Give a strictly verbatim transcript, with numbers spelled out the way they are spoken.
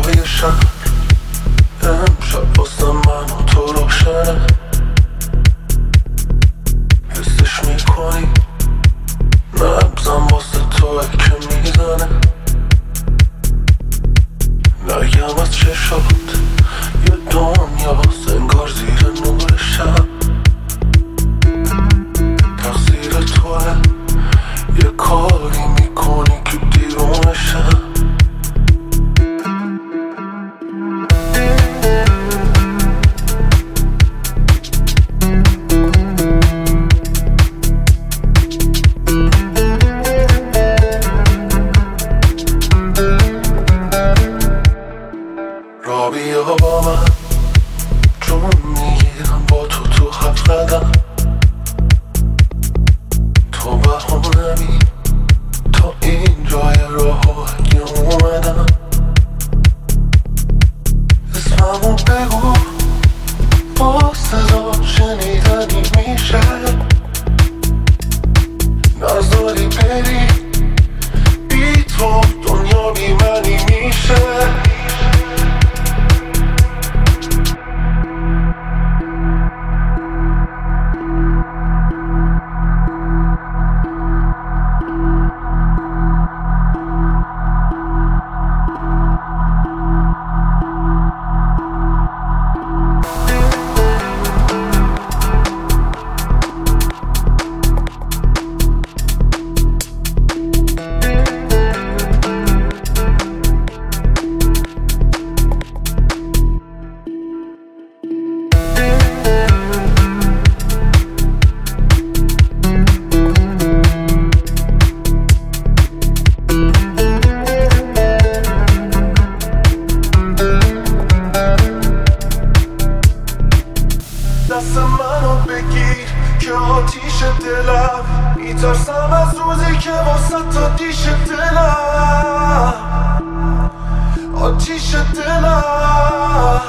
های شهر امشب واسه من و تو روشنه، حسش میکنی نبزم واسه توه که میزنه. نگم از چشات یه دنیا انگار زیر نور شب، تقصیر توه یه کاری میکنی که دیرونشم. را بیا با من جون میگیرم با تو تو هفت قدم، تو بهانمی تا این جای راه اگه اومدم. اسممو بگو با صدا شنیدنی میشه، نذاری بری بی تو دنیا بی منی میشه. دست منو بگیر که آتیش دلم، میترسم از روزی که واسه تا دیش دلم، آتیش دلم.